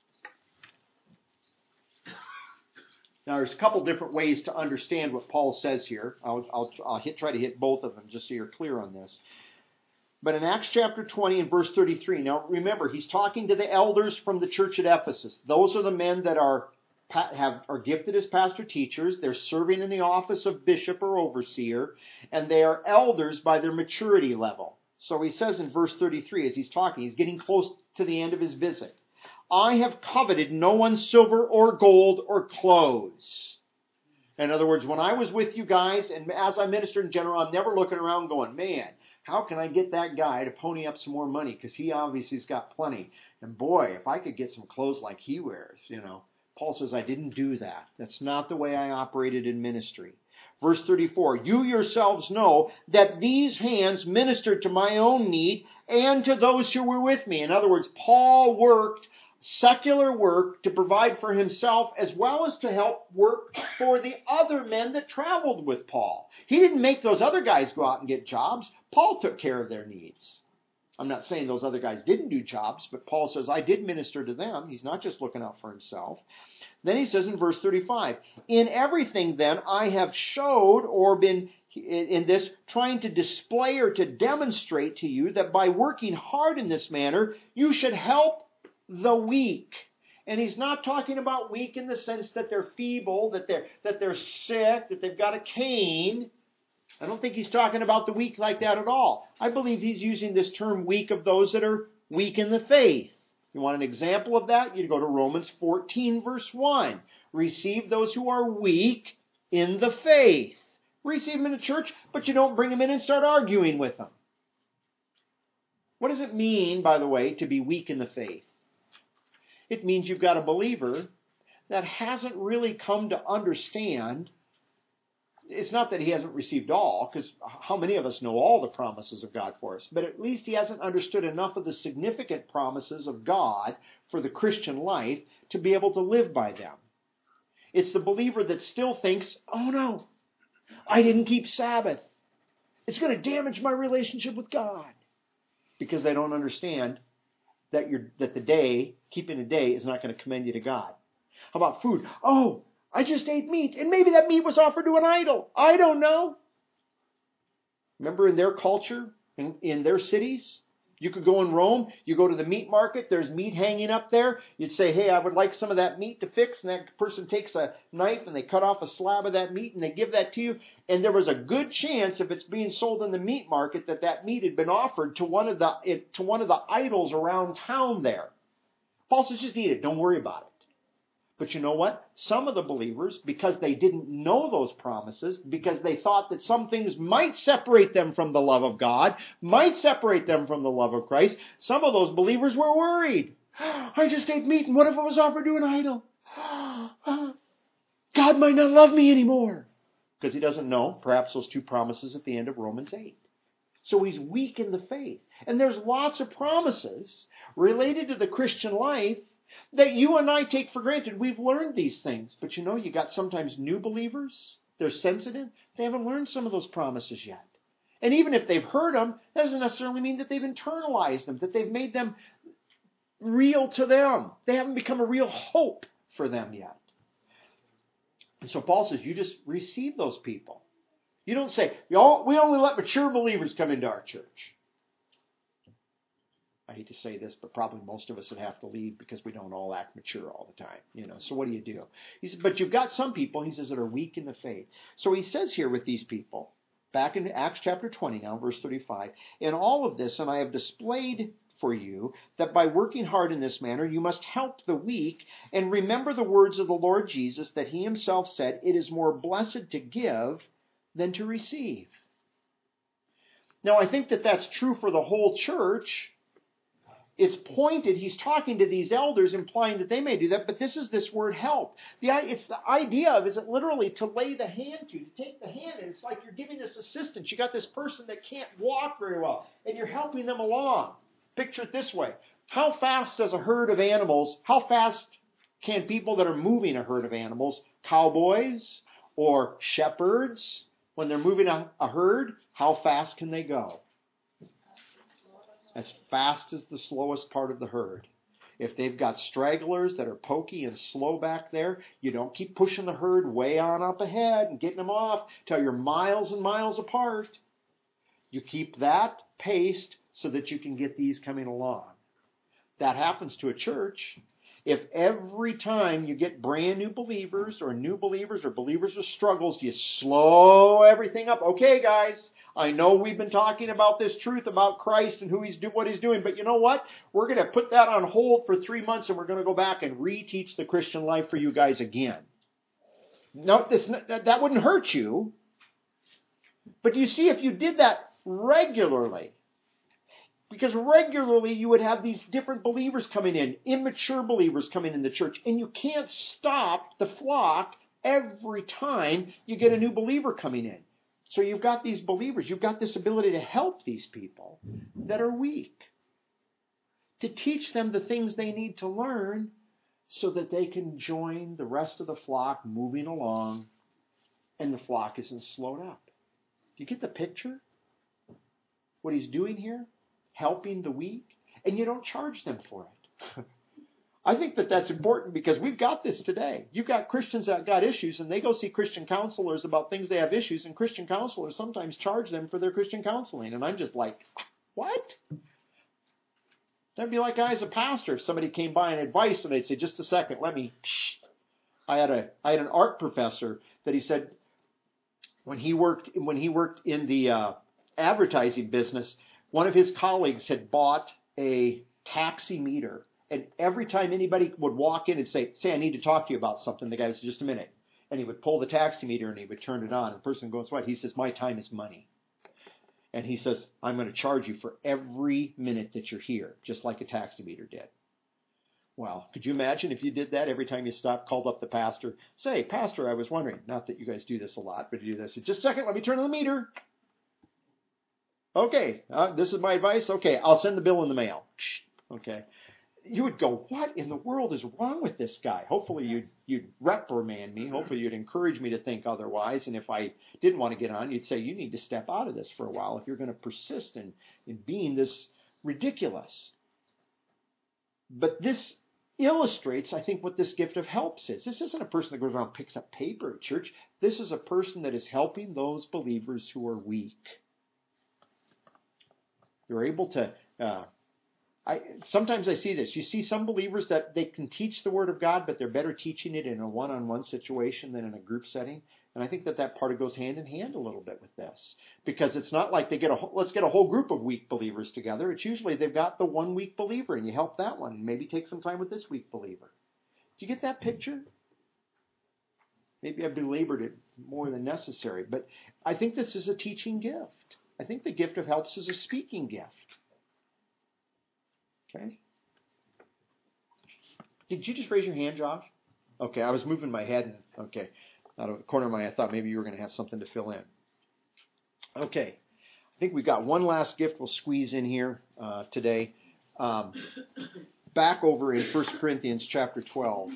now there's a couple different ways to understand what Paul says here. I'll try to hit both of them just so you're clear on this. But in Acts chapter 20 and verse 33, now remember, he's talking to the elders from the church at Ephesus. Those are the men that are gifted as pastor teachers. They're serving in the office of bishop or overseer, and they are elders by their maturity level. So he says in verse 33, as he's talking, he's getting close to the end of his visit. I have coveted no one's silver or gold or clothes. In other words, when I was with you guys, and as I ministered in general, I'm never looking around going, man, how can I get that guy to pony up some more money? Because he obviously has got plenty. And boy, if I could get some clothes like he wears, Paul says, I didn't do that. That's not the way I operated in ministry. Verse 34, you yourselves know that these hands ministered to my own need and to those who were with me. In other words, Paul worked secular work to provide for himself as well as to help work for the other men that traveled with Paul. He didn't make those other guys go out and get jobs. Paul took care of their needs. I'm not saying those other guys didn't do jobs, but Paul says, I did minister to them. He's not just looking out for himself. Then he says in verse 35, in everything then I have showed or been in this trying to display or to demonstrate to you that by working hard in this manner, you should help the weak. And he's not talking about weak in the sense that they're feeble, that they're sick, that they've got a cane. I don't think he's talking about the weak like that at all. I believe he's using this term weak of those that are weak in the faith. You want an example of that? You go to Romans 14 verse 1. Receive those who are weak in the faith. Receive them in the church, but you don't bring them in and start arguing with them. What does it mean, by the way, to be weak in the faith? It means you've got a believer that hasn't really come to understand. It's not that he hasn't received all, because how many of us know all the promises of God for us? But at least he hasn't understood enough of the significant promises of God for the Christian life to be able to live by them. It's the believer that still thinks, oh no, I didn't keep Sabbath. It's going to damage my relationship with God. Because they don't understand that keeping a day is not going to commend you to God. How about food? Oh, I just ate meat, and maybe that meat was offered to an idol. I don't know. Remember in their culture, in their cities, you could go in Rome, you go to the meat market, there's meat hanging up there. You'd say, hey, I would like some of that meat to fix. And that person takes a knife and they cut off a slab of that meat and they give that to you. And there was a good chance, if it's being sold in the meat market, that meat had been offered to one of the idols around town there. Paul says, just eat it. Don't worry about it. But you know what? Some of the believers, because they didn't know those promises, because they thought that some things might separate them from the love of God, might separate them from the love of Christ, some of those believers were worried. I just ate meat, and what if it was offered to an idol? God might not love me anymore. Because he doesn't know, perhaps, those two promises at the end of Romans 8. So he's weak in the faith. And there's lots of promises related to the Christian life that you and I take for granted. We've learned these things. But you know, you got sometimes new believers. They're sensitive. They haven't learned some of those promises yet. And even if they've heard them, that doesn't necessarily mean that they've internalized them, that they've made them real to them. They haven't become a real hope for them yet. And so Paul says, you just receive those people. You don't say, we only let mature believers come into our church. I hate to say this, but probably most of us would have to leave because we don't all act mature all the time. So what do you do? He says, but you've got some people, he says, that are weak in the faith. So he says here with these people, back in Acts chapter 20 now, verse 35, in all of this, and I have displayed for you that by working hard in this manner, you must help the weak and remember the words of the Lord Jesus that he himself said, it is more blessed to give than to receive. Now, I think that that's true for the whole church. It's pointed, he's talking to these elders, implying that they may do that, but this is this word help. It's the idea of, is it literally to lay the hand to take the hand, and it's like you're giving this assistance. You got this person that can't walk very well, and you're helping them along. Picture it this way. How fast does a herd of animals, how fast can people that are moving a herd of animals, cowboys or shepherds, when they're moving a herd, how fast can they go? As fast as the slowest part of the herd. If they've got stragglers that are pokey and slow back there, you don't keep pushing the herd way on up ahead and getting them off till you're miles and miles apart. You keep that paced so that you can get these coming along. That happens to a church. If every time you get brand new believers or believers with struggles, you slow everything up. Okay, guys, I know we've been talking about this truth about Christ and what he's doing, but you know what? We're going to put that on hold for 3 months and we're going to go back and reteach the Christian life for you guys again. No, that wouldn't hurt you. But you see, if you did that regularly, because regularly you would have these different believers coming in, immature believers coming in the church, and you can't stop the flock every time you get a new believer coming in. So you've got these believers, you've got this ability to help these people that are weak, to teach them the things they need to learn so that they can join the rest of the flock moving along and the flock isn't slowed up. Do you get the picture? What he's doing here? Helping the weak, and you don't charge them for it. I think that that's important because we've got this today. You've got Christians that got issues, and they go see Christian counselors about things they have issues, and Christian counselors sometimes charge them for their Christian counseling. And I'm just like, what? That'd be like I as a pastor, if somebody came by and advice, and they'd say, just a second, I had an art professor that he said when he worked in the advertising business, one of his colleagues had bought a taximeter, and every time anybody would walk in and say, I need to talk to you about something, the guy would say, just a minute. And he would pull the taximeter and he would turn it on. And the person goes, what? He says, my time is money. And he says, I'm going to charge you for every minute that you're here, just like a taximeter did. Well, could you imagine if you did that every time you stopped, called up the pastor, say, Pastor, I was wondering, not that you guys do this a lot, but you do this. Just a second, let me turn on the meter. Okay, this is my advice. Okay, I'll send the bill in the mail. Okay. You would go, what in the world is wrong with this guy? Hopefully you'd reprimand me. Hopefully you'd encourage me to think otherwise. And if I didn't want to get on, you'd say, you need to step out of this for a while if you're going to persist in being this ridiculous. But this illustrates, I think, what this gift of helps is. This isn't a person that goes around and picks up paper at church. This is a person that is helping those believers who are weak. They're able to... sometimes I see this. You see some believers that they can teach the Word of God, but they're better teaching it in a one-on-one situation than in a group setting. And I think that part of goes hand in hand a little bit with this. Because it's not like let's get a whole group of weak believers together. It's usually they've got the one weak believer and you help that one and maybe take some time with this weak believer. Do you get that picture? Maybe I've belabored it more than necessary. But I think this is a teaching gift. I think the gift of helps is a speaking gift. Okay? Did you just raise your hand, Josh? Okay, I was moving my head. Okay. Out of the corner of my eye, I thought maybe you were going to have something to fill in. Okay. I think we've got one last gift we'll squeeze in here today. Back over in 1 Corinthians chapter 12.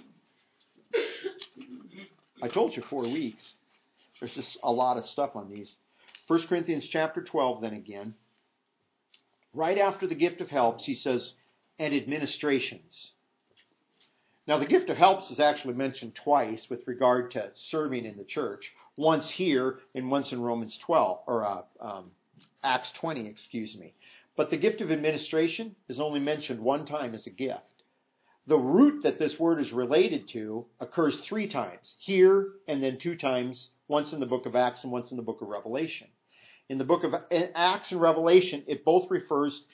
I told you 4 weeks. There's just a lot of stuff on these. 1 Corinthians chapter 12 then again. Right after the gift of helps, he says, and administrations. Now, the gift of helps is actually mentioned twice with regard to serving in the church. Once here and once in Romans 12, or Acts 20, excuse me. But the gift of administration is only mentioned one time as a gift. The root that this word is related to occurs 3 times. Here and then 2 times, once in the book of Acts and once in the book of Revelation. In the book of Acts and Revelation, it both refers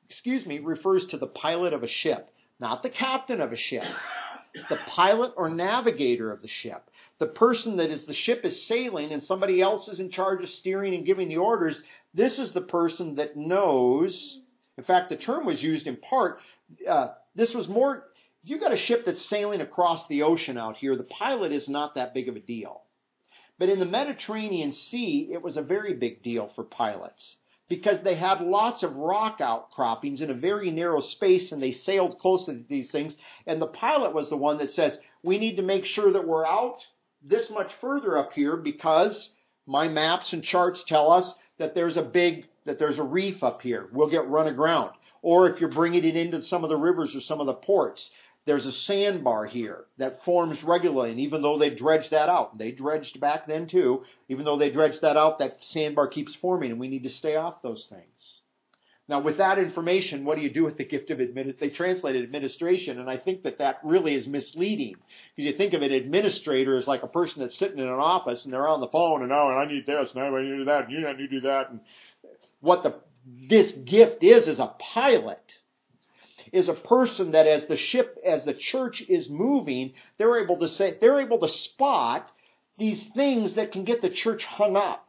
to the pilot of a ship, not the captain of a ship. The pilot or navigator of the ship. The person that the ship is sailing and somebody else is in charge of steering and giving the orders. This is the person that knows. In fact, the term was used in part. This was more, if you've got a ship that's sailing across the ocean out here, the pilot is not that big of a deal. But in the Mediterranean Sea, it was a very big deal for pilots. Because they had lots of rock outcroppings in a very narrow space and they sailed close to these things. And the pilot was the one that says, we need to make sure that we're out this much further up here because my maps and charts tell us that there's a reef up here. We'll get run aground. Or if you're bringing it into some of the rivers or some of the ports, there's a sandbar here that forms regularly. And even though they dredged that out, they dredged back then too, even though they dredged that out, that sandbar keeps forming and we need to stay off those things. Now with that information, what do you do with the gift of administration? They translated administration, and I think that really is misleading. Because you think of an administrator as like a person that's sitting in an office and they're on the phone and I need this and I need to do that and you need to do that. And what this gift is a pilot. Is a person that as the church is moving, they're able to spot these things that can get the church hung up.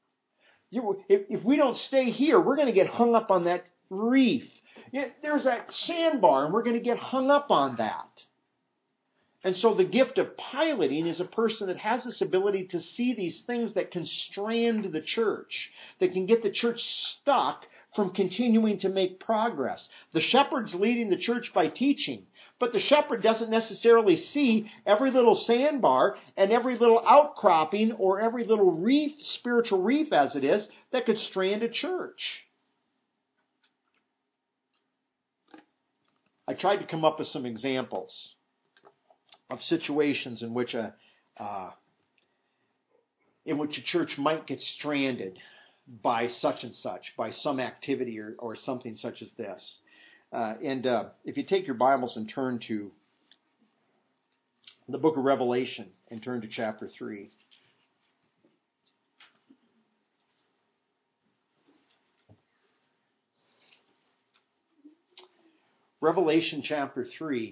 If we don't stay here, we're going to get hung up on that reef. There's that sandbar, and we're going to get hung up on that. And so the gift of piloting is a person that has this ability to see these things that can strand the church, that can get the church stuck from continuing to make progress. The shepherd's leading the church by teaching, but the shepherd doesn't necessarily see every little sandbar and every little outcropping or every little reef, spiritual reef as it is, that could strand a church. I tried to come up with some examples of situations in which a church might get stranded by such and such, by some activity or something such as this. And if you take your Bibles and turn to the book of Revelation and turn to chapter 3. Revelation chapter 3.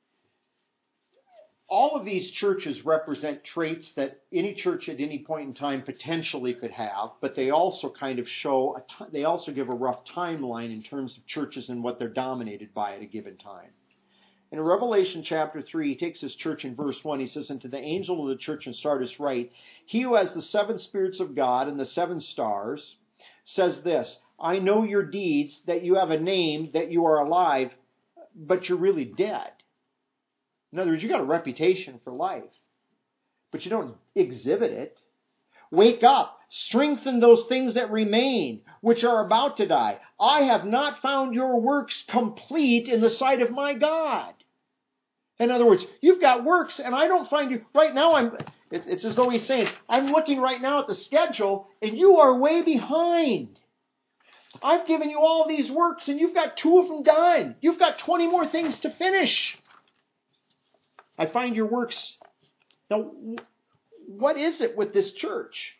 All of these churches represent traits that any church at any point in time potentially could have, but they also kind of they also give a rough timeline in terms of churches and what they're dominated by at a given time. In Revelation chapter 3, he takes his church in verse 1, he says, "And to the angel of the church in Sardis write, he who has the 7 spirits of God and the 7 stars says this, I know your deeds, that you have a name, that you are alive, but you're really dead. In other words, you got a reputation for life, but you don't exhibit it. Wake up, Strengthen those things that remain, which are about to die. I have not found your works complete in the sight of my God. In other words, you've got works, and I don't find you. Right now, it's as though he's saying, I'm looking right now at the schedule, and you are way behind. I've given you all these works, and you've got 2 of them done. You've got 20 more things to finish. I find your works. Now, what is it with this church?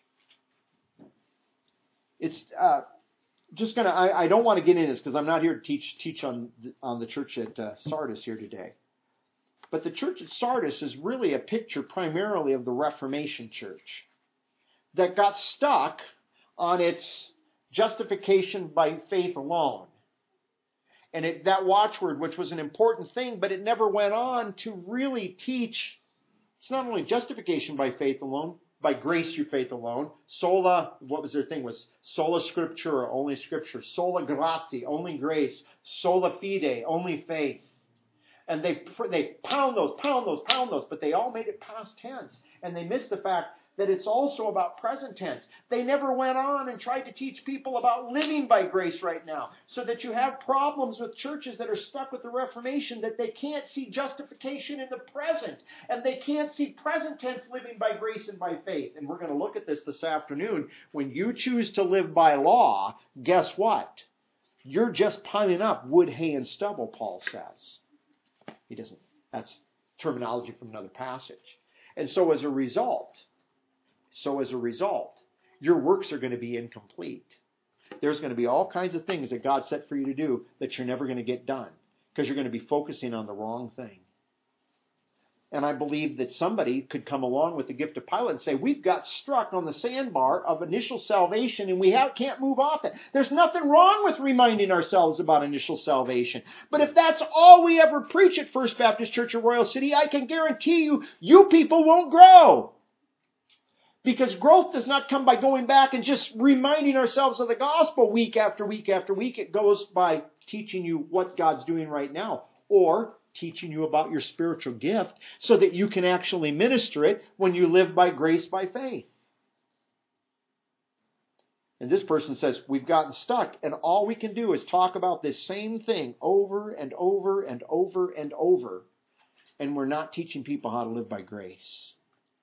It's just going to, I don't want to get into this because I'm not here to teach on the church at Sardis here today. But the church at Sardis is really a picture primarily of the Reformation church that got stuck on its justification by faith alone. And that watchword, which was an important thing, but it never went on to really teach. It's not only justification by faith alone, by grace through faith alone. Sola, what was their thing? Was sola scriptura, only scripture. Sola gratia, only grace. Sola fide, only faith. And they pound those, but they all made it past tense. And they missed the fact that it's also about present tense. They never went on and tried to teach people about living by grace right now. So that you have problems with churches that are stuck with the Reformation, that they can't see justification in the present. And they can't see present tense living by grace and by faith. And we're going to look at this afternoon. When you choose to live by law, guess what? You're just piling up wood, hay, and stubble, Paul says. He doesn't. That's terminology from another passage. And so as a result, your works are going to be incomplete. There's going to be all kinds of things that God set for you to do that you're never going to get done because you're going to be focusing on the wrong thing. And I believe that somebody could come along with the gift of Pilate and say, we've got struck on the sandbar of initial salvation and we can't move off it. There's nothing wrong with reminding ourselves about initial salvation. But if that's all we ever preach at First Baptist Church of Royal City, I can guarantee you people won't grow. Because growth does not come by going back and just reminding ourselves of the gospel week after week after week. It goes by teaching you what God's doing right now, or teaching you about your spiritual gift so that you can actually minister it when you live by grace by faith. And this person says, we've gotten stuck, and all we can do is talk about this same thing over and over and over and over, and we're not teaching people how to live by grace.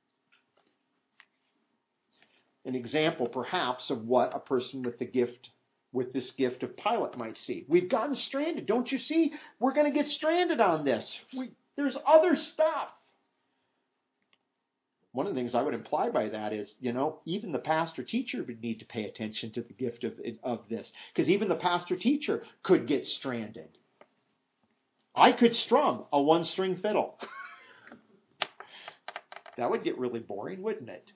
An example, perhaps, of what a person with this gift of Pilate might see. We've gotten stranded. Don't you see? We're going to get stranded on this. There's other stuff. One of the things I would imply by that is, even the pastor-teacher would need to pay attention to the gift of this. Because even the pastor-teacher could get stranded. I could strum a 1-string fiddle. That would get really boring, wouldn't it?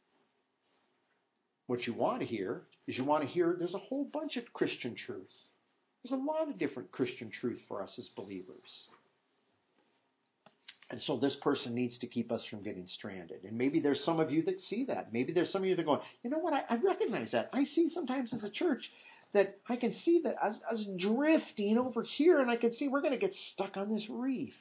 What you want to hear is there's a whole bunch of Christian truth. There's a lot of different Christian truth for us as believers. And so this person needs to keep us from getting stranded. And maybe there's some of you that see that. Maybe there's some of you that are going, you know what, I recognize that. I see sometimes as a church that I can see that as drifting over here, and I can see we're going to get stuck on this reef.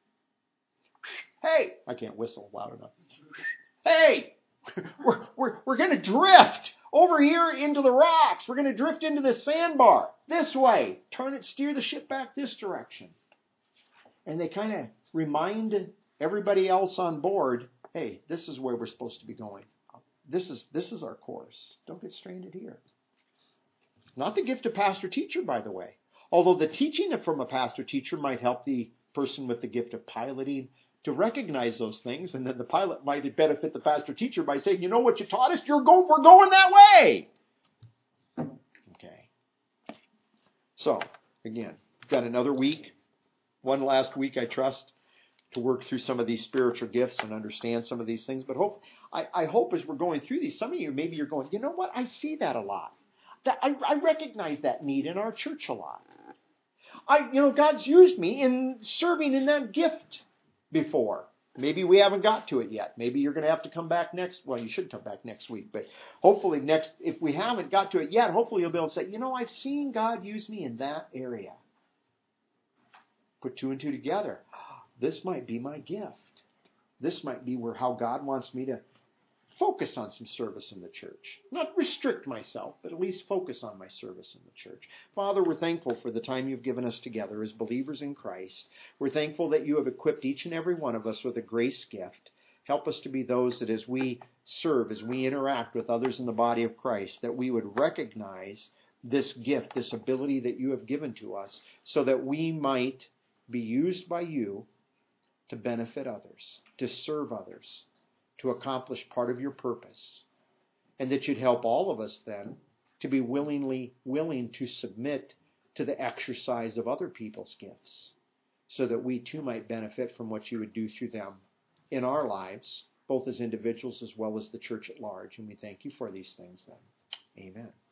Hey, I can't whistle loud enough. Hey! We're going to drift over here into the rocks. We're going to drift into the sandbar this way. Steer the ship back this direction. And they kind of remind everybody else on board, hey, this is where we're supposed to be going. This is our course. Don't get stranded here. Not the gift of pastor-teacher, by the way. Although the teaching from a pastor-teacher might help the person with the gift of piloting to recognize those things, and then the pilot might benefit the pastor-teacher by saying, you know what you taught us? We're going that way. Okay. So, again, we've got another week, one last week, I trust, to work through some of these spiritual gifts and understand some of these things. But I hope as we're going through these, some of you, maybe you're going, you know what? I see that a lot. I recognize that need in our church a lot. God's used me in serving in that gift before. Maybe we haven't got to it yet. Maybe you're going to have to come back you should come back next week, but hopefully if we haven't got to it yet, hopefully you'll be able to say, I've seen God use me in that area. Put 2 and 2 together. This might be my gift. This might be how God wants me to focus on some service in the church. Not restrict myself, but at least focus on my service in the church. Father, we're thankful for the time you've given us together as believers in Christ. We're thankful that you have equipped each and every one of us with a grace gift. Help us to be those that as we serve, as we interact with others in the body of Christ, that we would recognize this gift, this ability that you have given to us, so that we might be used by you to benefit others, to serve others, to accomplish part of your purpose. And that you'd help all of us then to be willing to submit to the exercise of other people's gifts, so that we too might benefit from what you would do through them in our lives, both as individuals as well as the church at large. And we thank you for these things then. Amen.